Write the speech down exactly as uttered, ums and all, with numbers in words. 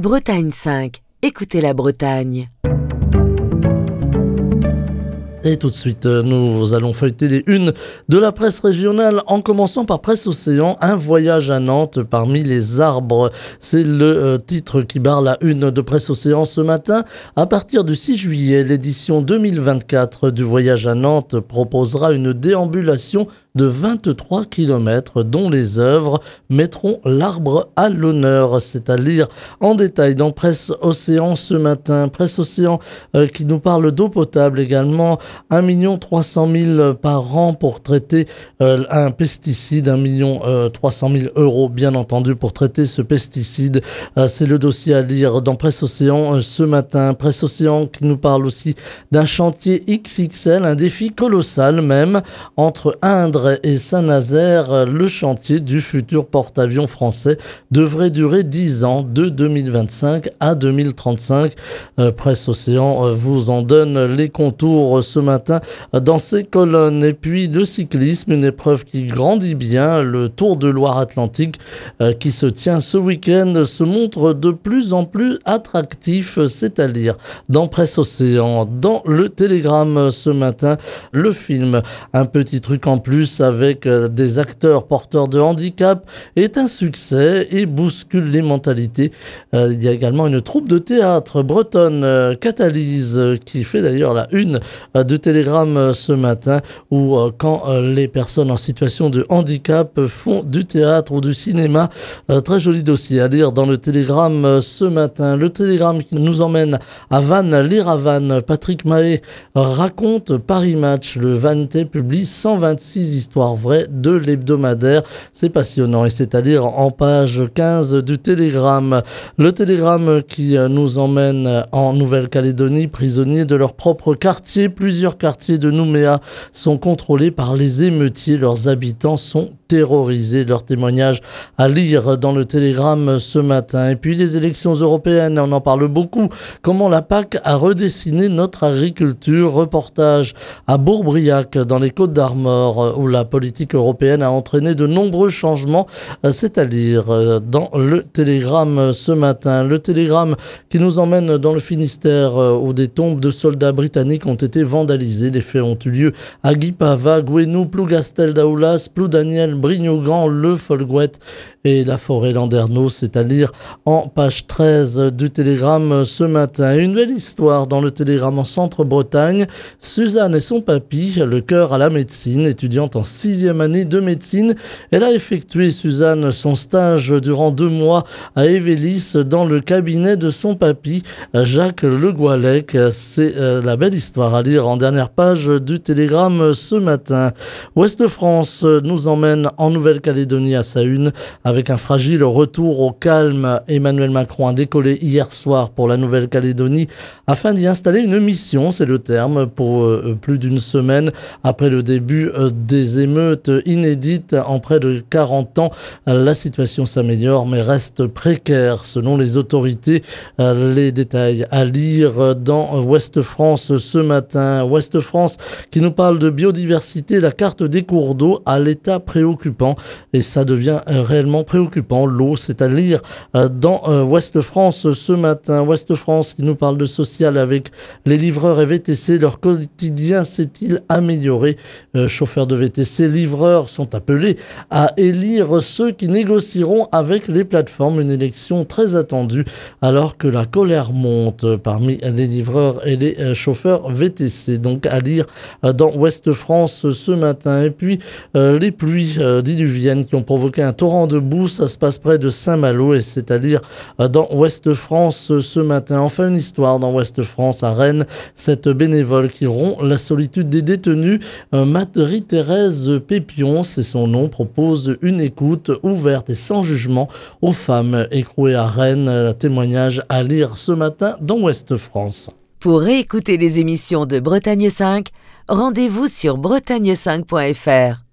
Bretagne cinq, écoutez la Bretagne. Et tout de suite, nous allons feuilleter les unes de la presse régionale en commençant par Presse Océan, un voyage à Nantes parmi les arbres. C'est le euh, titre qui barre la une de Presse Océan ce matin. À partir du six juillet, l'édition deux mille vingt-quatre du voyage à Nantes proposera une déambulation de vingt-trois kilomètres dont les œuvres mettront l'arbre à l'honneur. C'est à lire en détail dans Presse Océan ce matin. Presse Océan euh, qui nous parle d'eau potable également. un million trois cent mille par an pour traiter euh, un pesticide, un million trois cent mille euros bien entendu pour traiter ce pesticide. Euh, c'est le dossier à lire dans Presse Océan euh, ce matin. Presse Océan qui nous parle aussi d'un chantier X X L, un défi colossal même, entre Indre et Saint-Nazaire. Le chantier du futur porte-avions français devrait durer dix ans, de deux mille vingt-cinq à deux mille trente-cinq. Euh, Presse Océan euh, vous en donne les contours ce matin dans ces colonnes. Et puis le cyclisme, une épreuve qui grandit bien, le Tour de Loire-Atlantique euh, qui se tient ce week-end se montre de plus en plus attractif. C'est à lire dans Presse Océan. Dans le Télégramme ce matin, le film Un petit truc en plus avec euh, des acteurs porteurs de handicap est un succès et bouscule les mentalités. Euh, il y a également une troupe de théâtre bretonne, euh, Catalyse, euh, qui fait d'ailleurs la une euh, de Télégramme euh, ce matin, où euh, quand euh, les personnes en situation de handicap font du théâtre ou du cinéma. Euh, très joli dossier à lire dans le Télégramme euh, ce matin. Le Télégramme qui nous emmène à Vannes, lire à Vannes. Patrick Mahé raconte Paris Match. Le Vannetais publie cent vingt-six histoires vraies de l'hebdomadaire. C'est passionnant et c'est à lire en page quinze du Télégramme. Le Télégramme qui euh, nous emmène en Nouvelle-Calédonie, prisonniers de leur propre quartier. Plusieurs quartiers de Nouméa sont contrôlés par les émeutiers. Leurs habitants sont terrorisés. Leur témoignage à lire dans le Télégramme ce matin. Et puis les élections européennes, on en parle beaucoup. Comment la P A C a redessiné notre agriculture. Reportage à Bourbriac dans les Côtes-d'Armor où la politique européenne a entraîné de nombreux changements. C'est à lire dans le Télégramme ce matin. Le Télégramme qui nous emmène dans le Finistère où des tombes de soldats britanniques ont été vandalisées. Les faits ont eu lieu à Guipava, Gouenou, Plougastel d'Aoulas, Ploudaniel, Brignogan, Le Folgouet et la forêt Landerneau. C'est à lire en page treize du Télégramme ce matin. Une belle histoire dans le Télégramme en Centre-Bretagne. Suzanne et son papy, le cœur à la médecine, étudiante en sixième année de médecine. Elle a effectué, Suzanne, son stage durant deux mois à Évélis dans le cabinet de son papy, Jacques Le Goualec. C'est euh, la belle histoire à lire en dernière page du Télégramme ce matin. Ouest France nous emmène en Nouvelle-Calédonie à sa une avec un fragile retour au calme. Emmanuel Macron a décollé hier soir pour la Nouvelle-Calédonie afin d'y installer une mission, c'est le terme, pour euh, plus d'une semaine après le début euh, des émeutes inédites en près de quarante ans. La situation s'améliore mais reste précaire selon les autorités. Euh, les détails à lire dans Ouest France ce matin. Ouest France qui nous parle de biodiversité, la carte des cours d'eau à l'état préoccupant et ça devient réellement préoccupant. L'eau, c'est à lire dans Ouest France ce matin. Ouest France qui nous parle de social avec les livreurs et V T C. Leur quotidien s'est-il amélioré? Euh, chauffeurs de V T C, livreurs sont appelés à élire ceux qui négocieront avec les plateformes. Une élection très attendue alors que la colère monte parmi les livreurs et les chauffeurs V T C. Donc à lire dans Ouest France ce matin. Et puis euh, les pluies euh, diluviennes qui ont provoqué un torrent de boue, ça se passe près de Saint-Malo et c'est à lire euh, dans Ouest France ce matin. Enfin une histoire dans Ouest France à Rennes, cette bénévole qui rompt la solitude des détenus, euh, Marie-Thérèse Pépion, c'est son nom, propose une écoute ouverte et sans jugement aux femmes écrouées à Rennes. Témoignage à lire ce matin dans Ouest France. Pour réécouter les émissions de Bretagne cinq, rendez-vous sur bretagne cinq point f r.